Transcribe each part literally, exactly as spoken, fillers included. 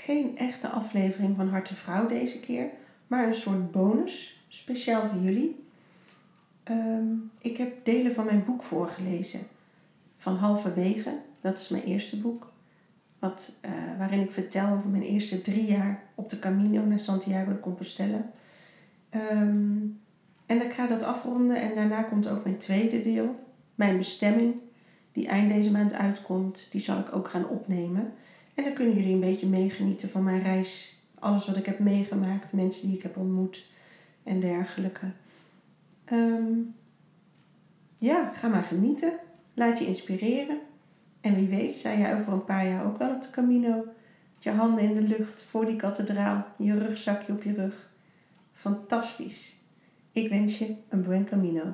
Geen echte aflevering van Hart de Vrouw deze keer, maar een soort bonus, speciaal voor jullie. Um, ik heb delen van mijn boek voorgelezen. Van Halverwege, dat is mijn eerste boek. Wat, uh, waarin ik vertel over mijn eerste drie jaar op de Camino naar Santiago de Compostela. Um, en ik ga dat afronden en daarna komt ook mijn tweede deel. Mijn bestemming, die eind deze maand uitkomt, die zal ik ook gaan opnemen. En dan kunnen jullie een beetje meegenieten van mijn reis. Alles wat ik heb meegemaakt, mensen die ik heb ontmoet en dergelijke. Um, ja, ga maar genieten. Laat je inspireren. En wie weet, sta jij over een paar jaar ook wel op de Camino. Met je handen in de lucht voor die kathedraal. Je rugzakje op je rug. Fantastisch. Ik wens je een buen camino.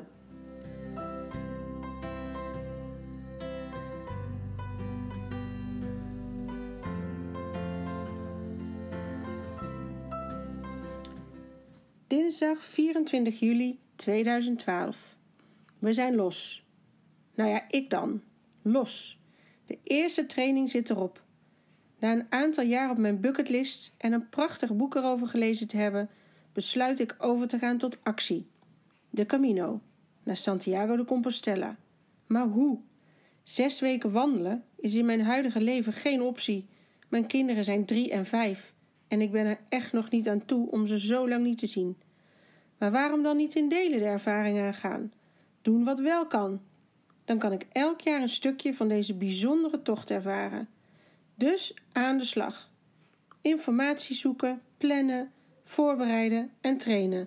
Dinsdag vierentwintig juli tweeduizend twaalf. We zijn los. Nou ja, ik dan. Los. De eerste training zit erop. Na een aantal jaar op mijn bucketlist en een prachtig boek erover gelezen te hebben, besluit ik over te gaan tot actie. De Camino, naar Santiago de Compostela. Maar hoe? Zes weken wandelen is in mijn huidige leven geen optie. Mijn kinderen zijn drie en vijf en ik ben er echt nog niet aan toe om ze zo lang niet te zien. Maar waarom dan niet in delen de ervaring aangaan? Doen wat wel kan. Dan kan ik elk jaar een stukje van deze bijzondere tocht ervaren. Dus aan de slag. Informatie zoeken, plannen, voorbereiden en trainen.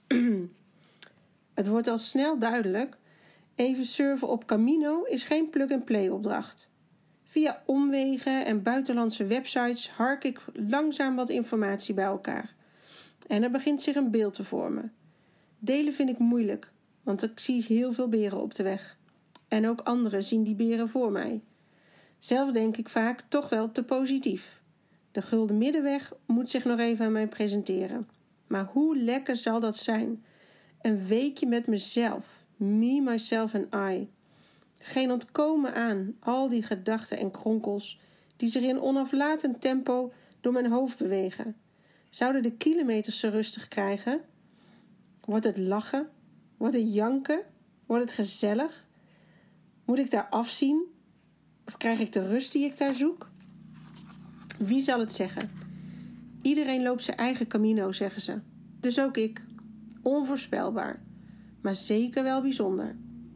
Het wordt al snel duidelijk. Even surfen op Camino is geen plug-and-play opdracht. Via omwegen en buitenlandse websites hark ik langzaam wat informatie bij elkaar. En er begint zich een beeld te vormen. Delen vind ik moeilijk, want ik zie heel veel beren op de weg. En ook anderen zien die beren voor mij. Zelf denk ik vaak toch wel te positief. De gulden middenweg moet zich nog even aan mij presenteren. Maar hoe lekker zal dat zijn? Een weekje met mezelf. Me, myself en I. Geen ontkomen aan al die gedachten en kronkels die zich in onaflatend tempo door mijn hoofd bewegen. Zouden de kilometers zo rustig krijgen? Wordt het lachen? Wordt het janken? Wordt het gezellig? Moet ik daar afzien? Of krijg ik de rust die ik daar zoek? Wie zal het zeggen? Iedereen loopt zijn eigen Camino, zeggen ze. Dus ook ik. Onvoorspelbaar. Maar zeker wel bijzonder.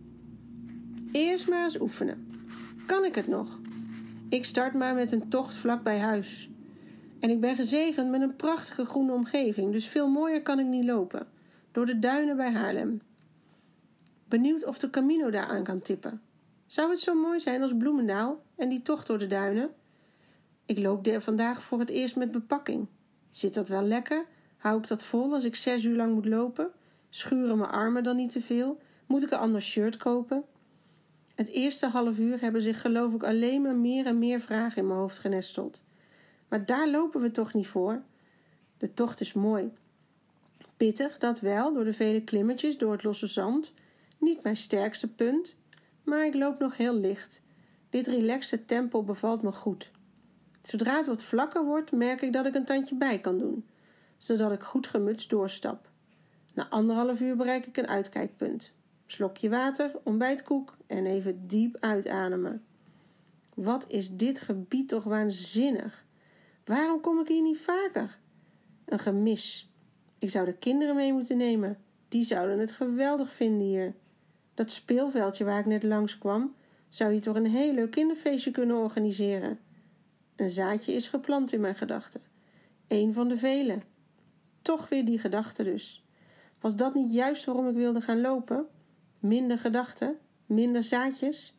Eerst maar eens oefenen. Kan ik het nog? Ik start maar met een tocht vlak bij huis. En ik ben gezegend met een prachtige groene omgeving, dus veel mooier kan ik niet lopen. Door de duinen bij Haarlem. Benieuwd of de Camino daar aan kan tippen. Zou het zo mooi zijn als Bloemendaal en die tocht door de duinen? Ik loop er vandaag voor het eerst met bepakking. Zit dat wel lekker? Hou ik dat vol als ik zes uur lang moet lopen? Schuren mijn armen dan niet te veel? Moet ik een ander shirt kopen? Het eerste half uur hebben zich geloof ik alleen maar meer en meer vragen in mijn hoofd genesteld. Maar daar lopen we toch niet voor? De tocht is mooi. Pittig, dat wel, door de vele klimmetjes door het losse zand. Niet mijn sterkste punt, maar ik loop nog heel licht. Dit relaxte tempo bevalt me goed. Zodra het wat vlakker wordt, merk ik dat ik een tandje bij kan doen, zodat ik goed gemutst doorstap. Na anderhalf uur bereik ik een uitkijkpunt. Slokje water, ontbijtkoek en even diep uitademen. Wat is dit gebied toch waanzinnig? Waarom kom ik hier niet vaker? Een gemis. Ik zou de kinderen mee moeten nemen. Die zouden het geweldig vinden hier. Dat speelveldje waar ik net langs kwam, zou je toch een heel leuk kinderfeestje kunnen organiseren. Een zaadje is geplant in mijn gedachten. Eén van de vele. Toch weer die gedachte dus. Was dat niet juist waarom ik wilde gaan lopen? Minder gedachten, minder zaadjes.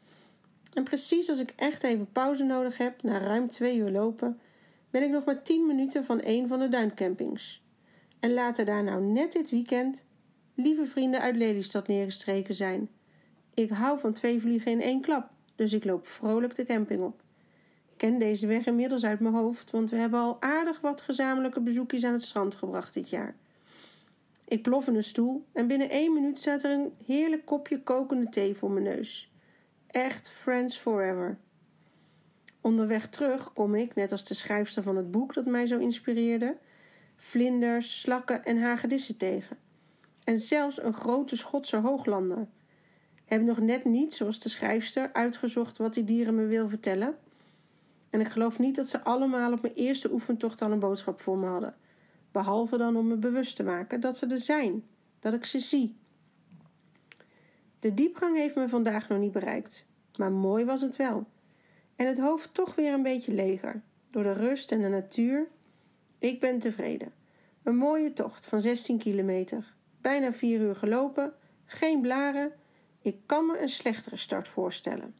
En precies als ik echt even pauze nodig heb, na ruim twee uur lopen, ben ik nog maar tien minuten van een van de duincampings. En laten daar nou net dit weekend lieve vrienden uit Lelystad neergestreken zijn. Ik hou van twee vliegen in één klap, dus ik loop vrolijk de camping op. Ik ken deze weg inmiddels uit mijn hoofd, want we hebben al aardig wat gezamenlijke bezoekjes aan het strand gebracht dit jaar. Ik plof in een stoel en binnen één minuut staat er een heerlijk kopje kokende thee voor mijn neus. Echt friends forever. Onderweg terug kom ik, net als de schrijfster van het boek dat mij zo inspireerde, vlinders, slakken en hagedissen tegen. En zelfs een grote Schotse hooglander. Heb nog net niet, zoals de schrijfster, uitgezocht wat die dieren me wil vertellen. En ik geloof niet dat ze allemaal op mijn eerste oefentocht al een boodschap voor me hadden. Behalve dan om me bewust te maken dat ze er zijn, dat ik ze zie. De diepgang heeft me vandaag nog niet bereikt, maar mooi was het wel. En het hoofd toch weer een beetje leger, door de rust en de natuur. Ik ben tevreden. Een mooie tocht van zestien kilometer, bijna vier uur gelopen, geen blaren. Ik kan me een slechtere start voorstellen.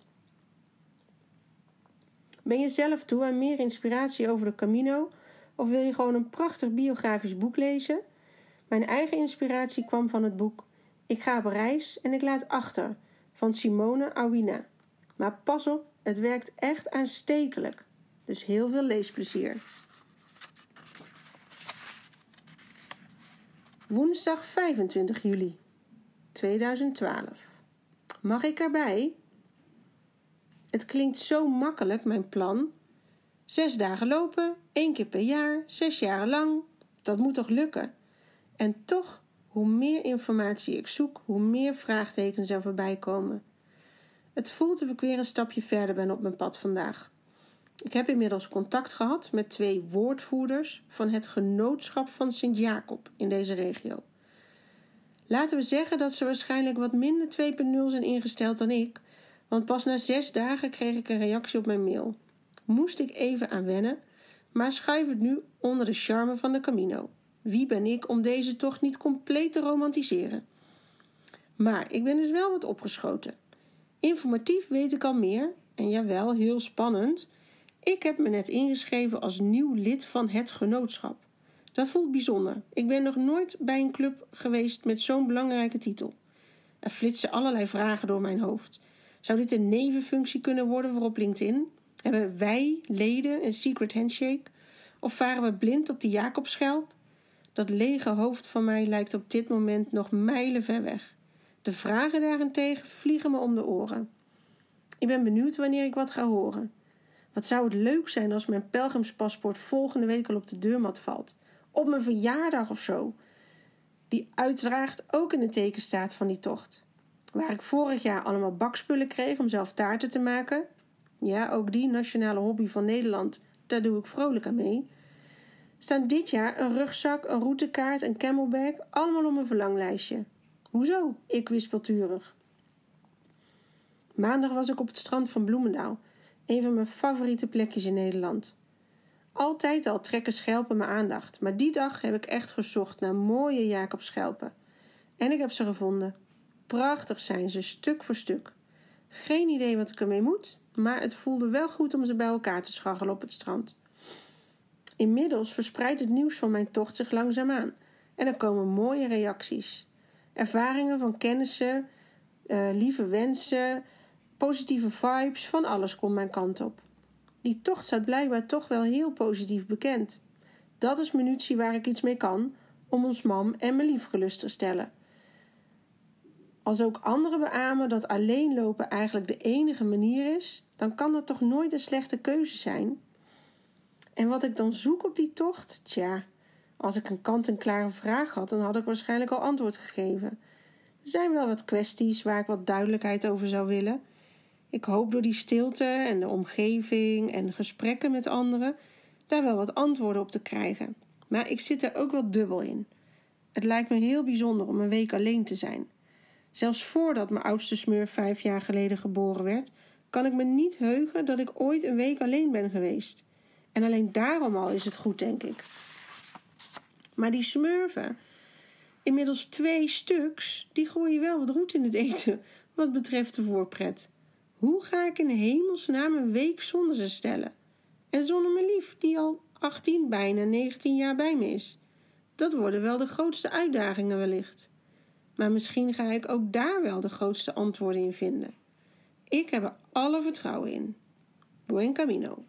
Ben je zelf toe aan meer inspiratie over de Camino of wil je gewoon een prachtig biografisch boek lezen? Mijn eigen inspiratie kwam van het boek Ik ga op reis en ik laat achter van Simone Awina. Maar pas op, het werkt echt aanstekelijk. Dus heel veel leesplezier. Woensdag vijfentwintig juli tweeduizend twaalf. Mag ik erbij? Het klinkt zo makkelijk, mijn plan. Zes dagen lopen, één keer per jaar, zes jaar lang. Dat moet toch lukken? En toch, hoe meer informatie ik zoek, hoe meer vraagtekens er voorbij komen. Het voelt of ik weer een stapje verder ben op mijn pad vandaag. Ik heb inmiddels contact gehad met twee woordvoerders van het genootschap van Sint-Jacob in deze regio. Laten we zeggen dat ze waarschijnlijk wat minder twee punt nul zijn ingesteld dan ik, want pas na zes dagen kreeg ik een reactie op mijn mail. Moest ik even aan wennen, maar schuif het nu onder de charme van de Camino. Wie ben ik om deze tocht niet compleet te romantiseren? Maar ik ben dus wel wat opgeschoten. Informatief weet ik al meer, en jawel, heel spannend. Ik heb me net ingeschreven als nieuw lid van het genootschap. Dat voelt bijzonder. Ik ben nog nooit bij een club geweest met zo'n belangrijke titel. Er flitsen allerlei vragen door mijn hoofd. Zou dit een nevenfunctie kunnen worden voor op LinkedIn? Hebben wij, leden, een secret handshake? Of varen we blind op die Jacobschelp? Dat lege hoofd van mij lijkt op dit moment nog mijlen ver weg. De vragen daarentegen vliegen me om de oren. Ik ben benieuwd wanneer ik wat ga horen. Wat zou het leuk zijn als mijn pelgrimspaspoort volgende week al op de deurmat valt. Op mijn verjaardag of zo. Die uiteraard ook in het teken staat van die tocht. Waar ik vorig jaar allemaal bakspullen kreeg om zelf taarten te maken. Ja, ook die nationale hobby van Nederland, daar doe ik vrolijk aan mee. Staan dit jaar een rugzak, een routekaart, een camelbag, allemaal op mijn verlanglijstje. Hoezo? Ik wispelturig. Maandag was ik op het strand van Bloemendaal, een van mijn favoriete plekjes in Nederland. Altijd al trekken schelpen mijn aandacht, maar die dag heb ik echt gezocht naar mooie Jacobschelpen. En ik heb ze gevonden. Prachtig zijn ze, stuk voor stuk. Geen idee wat ik ermee moet, maar het voelde wel goed om ze bij elkaar te scharrelen op het strand. Inmiddels verspreidt het nieuws van mijn tocht zich langzaamaan en er komen mooie reacties. Ervaringen van kennissen, uh, lieve wensen, positieve vibes, van alles komt mijn kant op. Die tocht staat blijkbaar toch wel heel positief bekend. Dat is munitie waar ik iets mee kan om ons mam en mijn lief gerust te stellen. Als ook anderen beamen dat alleen lopen eigenlijk de enige manier is, dan kan dat toch nooit een slechte keuze zijn? En wat ik dan zoek op die tocht? Tja, als ik een kant-en-klare vraag had, dan had ik waarschijnlijk al antwoord gegeven. Er zijn wel wat kwesties waar ik wat duidelijkheid over zou willen. Ik hoop door die stilte en de omgeving en gesprekken met anderen daar wel wat antwoorden op te krijgen. Maar ik zit er ook wel dubbel in. Het lijkt me heel bijzonder om een week alleen te zijn. Zelfs voordat mijn oudste smurf vijf jaar geleden geboren werd, kan ik me niet heugen dat ik ooit een week alleen ben geweest. En alleen daarom al is het goed, denk ik. Maar die smurfen, inmiddels twee stuks, die gooien wel wat roet in het eten wat betreft de voorpret. Hoe ga ik in hemelsnaam een week zonder ze stellen? En zonder mijn lief, die al achttien, bijna negentien jaar bij me is. Dat worden wel de grootste uitdagingen wellicht. Maar misschien ga ik ook daar wel de grootste antwoorden in vinden. Ik heb er alle vertrouwen in. Buen camino.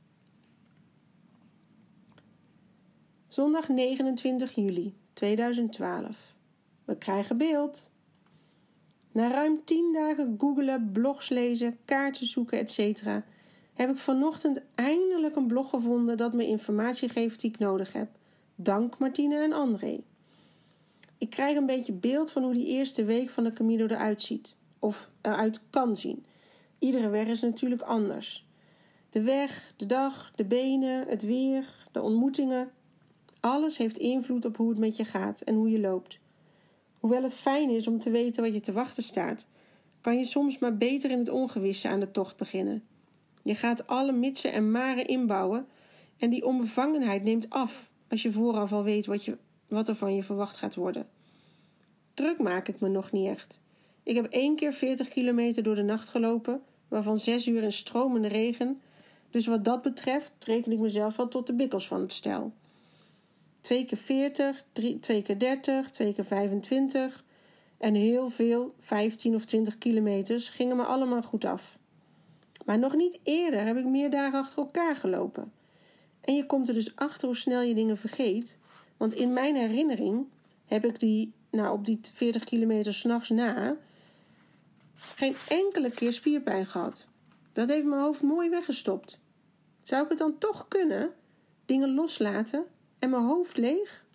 Zondag negenentwintig juli tweeduizend twaalf. We krijgen beeld. Na ruim tien dagen googelen, blogs lezen, kaarten zoeken, et cetera heb ik vanochtend eindelijk een blog gevonden dat me informatie geeft die ik nodig heb. Dank Martine en André. Ik krijg een beetje beeld van hoe die eerste week van de Camino eruit ziet. Of eruit kan zien. Iedere weg is natuurlijk anders. De weg, de dag, de benen, het weer, de ontmoetingen. Alles heeft invloed op hoe het met je gaat en hoe je loopt. Hoewel het fijn is om te weten wat je te wachten staat, kan je soms maar beter in het ongewisse aan de tocht beginnen. Je gaat alle mitsen en maren inbouwen en die onbevangenheid neemt af als je vooraf al weet wat, je, wat er van je verwacht gaat worden. Druk maak ik me nog niet echt. Ik heb één keer veertig kilometer door de nacht gelopen, waarvan zes uur in stromende regen, dus wat dat betreft reken ik mezelf wel tot de bikkels van het stel. Twee keer veertig, drie, twee keer dertig, twee keer vijfentwintig en heel veel, vijftien of twintig kilometers, gingen me allemaal goed af. Maar nog niet eerder heb ik meer dagen achter elkaar gelopen. En je komt er dus achter hoe snel je dingen vergeet, want in mijn herinnering heb ik die, nou op die veertig kilometer 's nachts na, geen enkele keer spierpijn gehad. Dat heeft mijn hoofd mooi weggestopt. Zou ik het dan toch kunnen? Dingen loslaten en mijn hoofd leeg?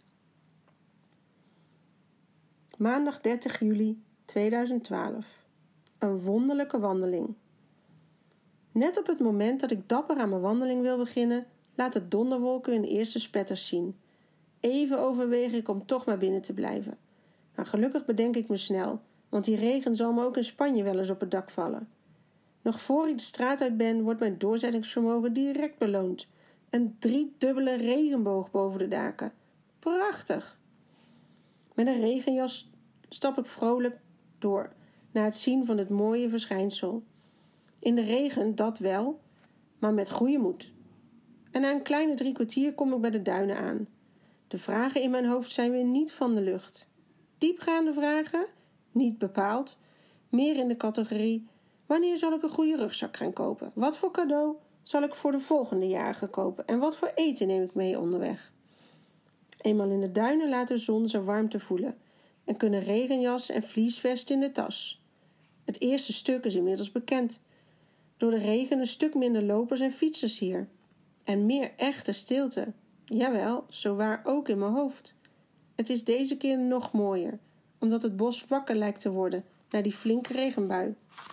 Maandag dertig juli tweeduizend twaalf. Een wonderlijke wandeling. Net op het moment dat ik dapper aan mijn wandeling wil beginnen, laat het donderwolken hun eerste spetters zien. Even overweeg ik om toch maar binnen te blijven. Maar gelukkig bedenk ik me snel, want die regen zal me ook in Spanje wel eens op het dak vallen. Nog voor ik de straat uit ben, wordt mijn doorzettingsvermogen direct beloond. Een driedubbele regenboog boven de daken. Prachtig! Met een regenjas stap ik vrolijk door, naar het zien van het mooie verschijnsel. In de regen, dat wel, maar met goede moed. En na een kleine drie kwartier kom ik bij de duinen aan. De vragen in mijn hoofd zijn weer niet van de lucht. Diepgaande vragen? Niet bepaald. Meer in de categorie: wanneer zal ik een goede rugzak gaan kopen? Wat voor cadeau zal ik voor de volgende jaren kopen? En wat voor eten neem ik mee onderweg? Eenmaal in de duinen laat de zon zijn warmte voelen en kunnen regenjas en vliesvest in de tas. Het eerste stuk is inmiddels bekend. Door de regen een stuk minder lopers en fietsers hier. En meer echte stilte. Jawel, zowaar ook in mijn hoofd. Het is deze keer nog mooier, omdat het bos wakker lijkt te worden na die flinke regenbui.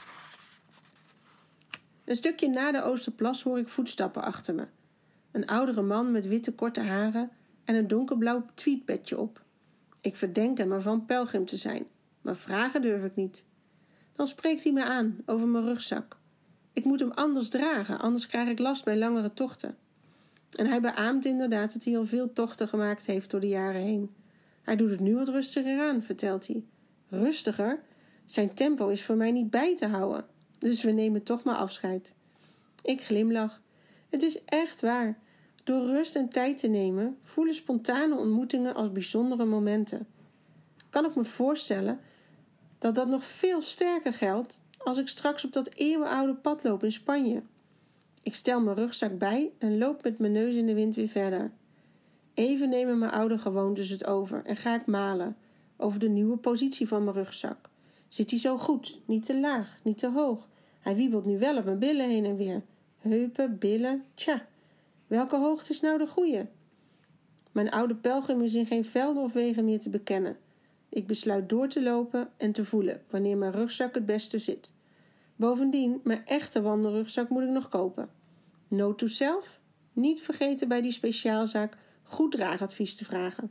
Een stukje na de Oosterplas hoor ik voetstappen achter me. Een oudere man met witte korte haren en een donkerblauw tweedbedje op. Ik verdenk hem ervan pelgrim te zijn, maar vragen durf ik niet. Dan spreekt hij me aan over mijn rugzak. Ik moet hem anders dragen, anders krijg ik last bij langere tochten. En hij beaamt inderdaad dat hij al veel tochten gemaakt heeft door de jaren heen. Hij doet het nu wat rustiger aan, vertelt hij. Rustiger? Zijn tempo is voor mij niet bij te houden. Dus we nemen toch maar afscheid. Ik glimlach. Het is echt waar. Door rust en tijd te nemen, voelen spontane ontmoetingen als bijzondere momenten. Kan ik me voorstellen dat dat nog veel sterker geldt als ik straks op dat eeuwenoude pad loop in Spanje. Ik stel mijn rugzak bij en loop met mijn neus in de wind weer verder. Even nemen mijn oude gewoontes het over en ga ik malen over de nieuwe positie van mijn rugzak. Zit hij zo goed? Niet te laag, niet te hoog. Hij wiebelt nu wel op mijn billen heen en weer. Heupen, billen, tja. Welke hoogte is nou de goeie? Mijn oude pelgrim is in geen velden of wegen meer te bekennen. Ik besluit door te lopen en te voelen wanneer mijn rugzak het beste zit. Bovendien, mijn echte wandelrugzak moet ik nog kopen. Note to self, niet vergeten bij die speciaalzaak goed draagadvies te vragen.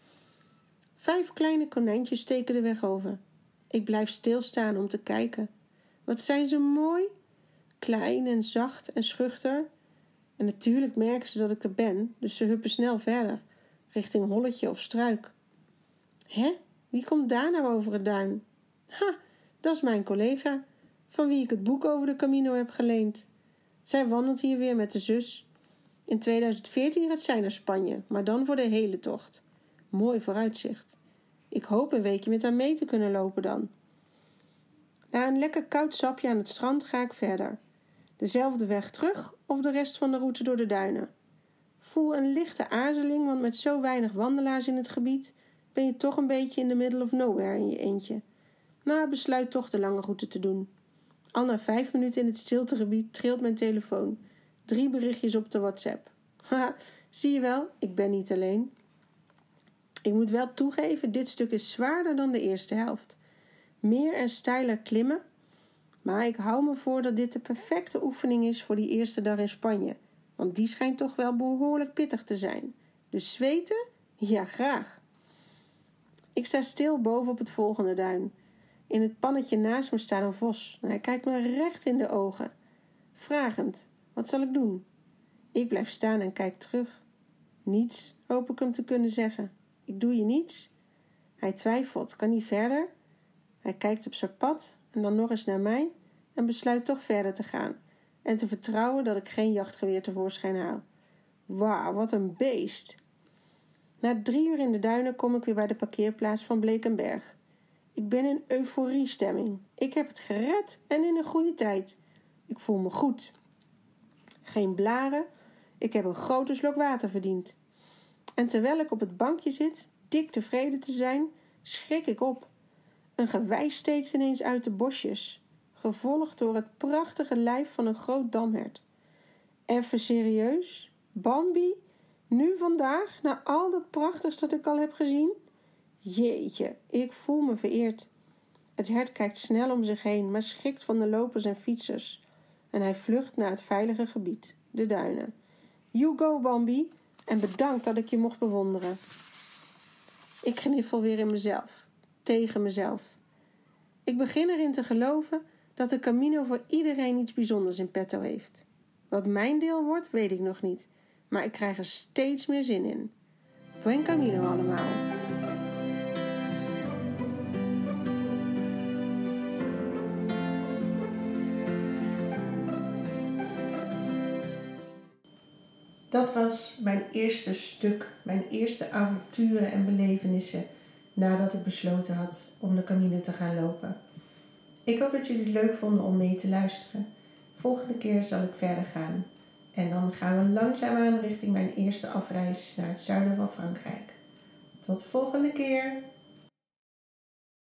Vijf kleine konijntjes steken de weg over. Ik blijf stilstaan om te kijken. Wat zijn ze mooi? Klein en zacht en schuchter. En natuurlijk merken ze dat ik er ben, dus ze huppen snel verder, richting holletje of struik. Hè? Wie komt daar nou over het duin? Ha, dat is mijn collega, van wie ik het boek over de Camino heb geleend. Zij wandelt hier weer met de zus. In tweeduizend veertien gaat zij naar Spanje, maar dan voor de hele tocht. Mooi vooruitzicht. Ik hoop een weekje met haar mee te kunnen lopen dan. Na een lekker koud sapje aan het strand ga ik verder. Dezelfde weg terug of de rest van de route door de duinen. Voel een lichte aarzeling, want met zo weinig wandelaars in het gebied ben je toch een beetje in the middle of nowhere in je eentje. Maar besluit toch de lange route te doen. Al na vijf minuten in het stiltegebied trilt mijn telefoon. Drie berichtjes op de WhatsApp. Haha, zie je wel, ik ben niet alleen. Ik moet wel toegeven, dit stuk is zwaarder dan de eerste helft. Meer en steiler klimmen. Maar ik hou me voor dat dit de perfecte oefening is voor die eerste dag in Spanje. Want die schijnt toch wel behoorlijk pittig te zijn. Dus zweten? Ja, graag. Ik sta stil boven op het volgende duin. In het pannetje naast me staat een vos. En hij kijkt me recht in de ogen. Vragend, wat zal ik doen? Ik blijf staan en kijk terug. Niets, hoop ik hem te kunnen zeggen. Ik doe je niets. Hij twijfelt, kan niet verder? Hij kijkt op zijn pad en dan nog eens naar mij en besluit toch verder te gaan en te vertrouwen dat ik geen jachtgeweer tevoorschijn haal. Wauw, wat een beest! Na drie uur in de duinen kom ik weer bij de parkeerplaats van Blekenberg. Ik ben in euforiestemming. Ik heb het gered en in een goede tijd. Ik voel me goed. Geen blaren. Ik heb een grote slok water verdiend. En terwijl ik op het bankje zit, dik tevreden te zijn, schrik ik op. Een gewei steekt ineens uit de bosjes, gevolgd door het prachtige lijf van een groot damhert. Even serieus? Bambi? Nu vandaag, na al dat prachtigs dat ik al heb gezien? Jeetje, ik voel me vereerd. Het hert kijkt snel om zich heen, maar schrikt van de lopers en fietsers. En hij vlucht naar het veilige gebied, de duinen. You go, Bambi, en bedankt dat ik je mocht bewonderen. Ik gniffel weer in mezelf, tegen mezelf. Ik begin erin te geloven dat de Camino voor iedereen iets bijzonders in petto heeft. Wat mijn deel wordt, weet ik nog niet, maar ik krijg er steeds meer zin in. Buen Camino allemaal! Dat was mijn eerste stuk, mijn eerste avonturen en belevenissen nadat ik besloten had om de Camino te gaan lopen. Ik hoop dat jullie het leuk vonden om mee te luisteren. Volgende keer zal ik verder gaan en dan gaan we langzaamaan richting mijn eerste afreis naar het zuiden van Frankrijk. Tot de volgende keer!